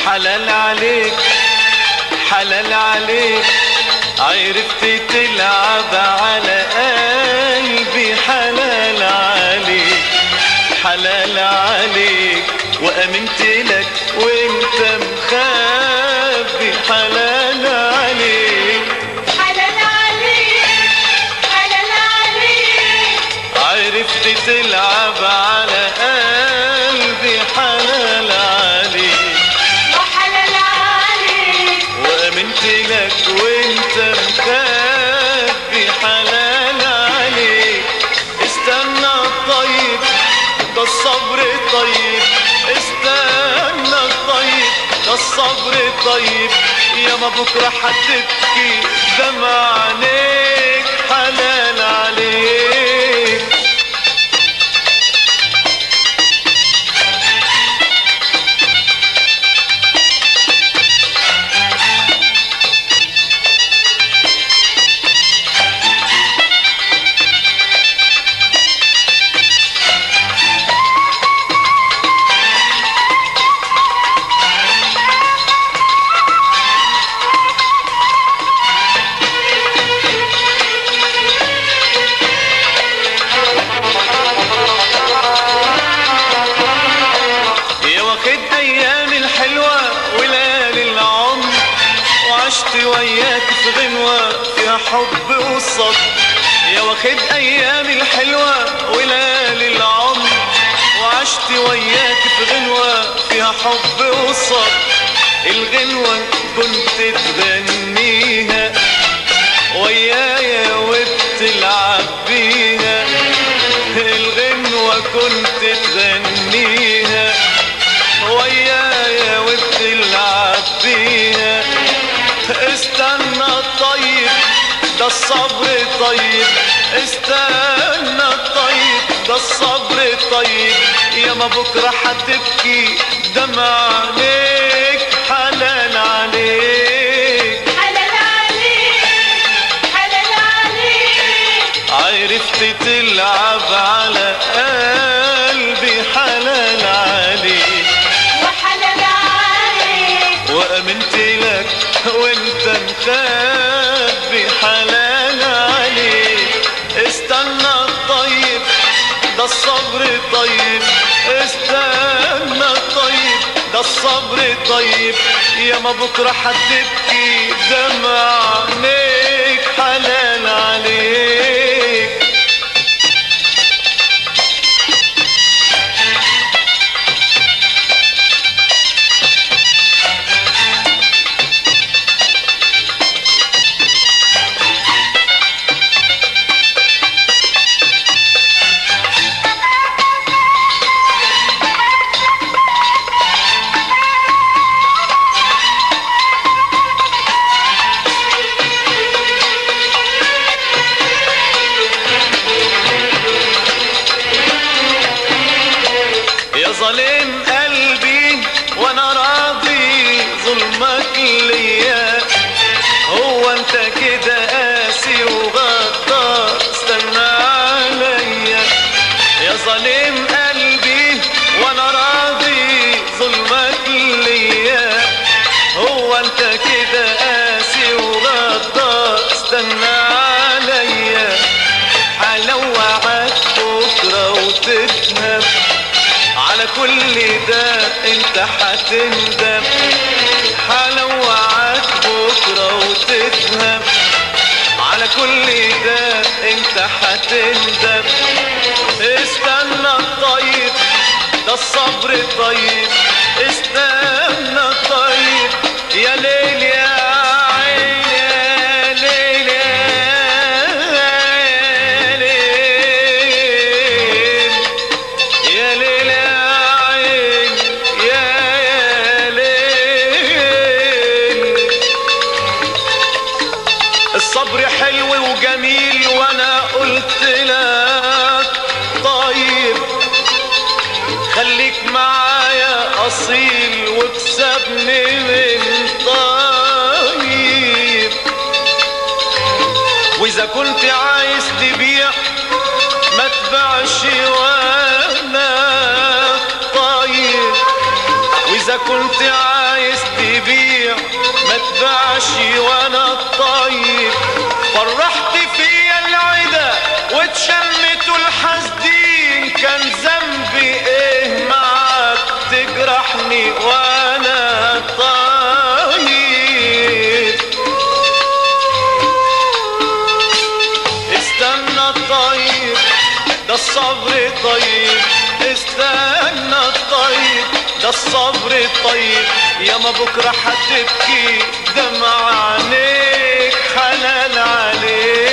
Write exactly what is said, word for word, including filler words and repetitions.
حلال عليك حلال عليك، عرفت تلعب على قلبي، حلال عليك حلال عليك، وأمنت لك وانت مخبي، حلال عليك حلال عليك حلال عليك، عرفت تلعب على قلبي، حلال عليك وحلال عليك، وأمنت لك وانت مخبي، حلال عليك. استنى طيب ده الصبر طيب، استنى طيب ده الصبر طيب، يا ما بكره هتبكي دمع عينيك، حلال عليك. وياك في غنوة فيها حب وصبر، يا واخد ايامي الحلوة وليالي العمر، وعشت وياك في غنوة فيها حب وصبر. الغنوة كنت تغنيها ويايا وبتلعب بيها، الغنوة كنت تغنيها ويايا وبتلعب بيها. استنى طيب ده الصبر طيب، استنى طيب ده الصبر طيب، يا ما بكره هتبكي دمع عينيك، حلال عليك حلال عليك حلال عليك، عرفت تلعب على قلبي، حلال عليك وحلال عليك، وأمنت لك وانت مخبي، حلال عليك. استنى طيب ده الصبر طيب، استنى طيب ده الصبر طيب، يا ما بكره هتبكي دمع عينيك، حلال عليك. ظالم قلبي وانا راضي ظلمك ليا، هو انت كده قاسي وغدار، استنى عليا. يا ظالم قلبي وانا راضي ظلمك ليا، هو انت كده قاسي وغدار، استنى عليا. هلوعك بكره وتفهم على كل ده انت هتندم، هلوعك بكره وتفهم على كل ده انت هتندم. استنى طيب ده الصبر طيب، استنى طيب يا ليل يا عين يا ليل يا ليل يا ليل. الصبر حلو وجميل وانا قلت لك طيب، خليك معايا اصيل واكسبني من طيب. واذا كنت عايز تبيع ما تبيعش وانا طيب، إذا كنت عايز تبيع ما تبيعش وأنا الطيب. فرحت فيا العدا واتشمتوا الحاسدين، كان ذنبي إيه معاك تجرحني وأنا طيب؟ استنى طيب ده الصبر طيب، استنى طيب ده الصبر طيب، يا ما بكره هتبكي دمع عينيك حلال عليك.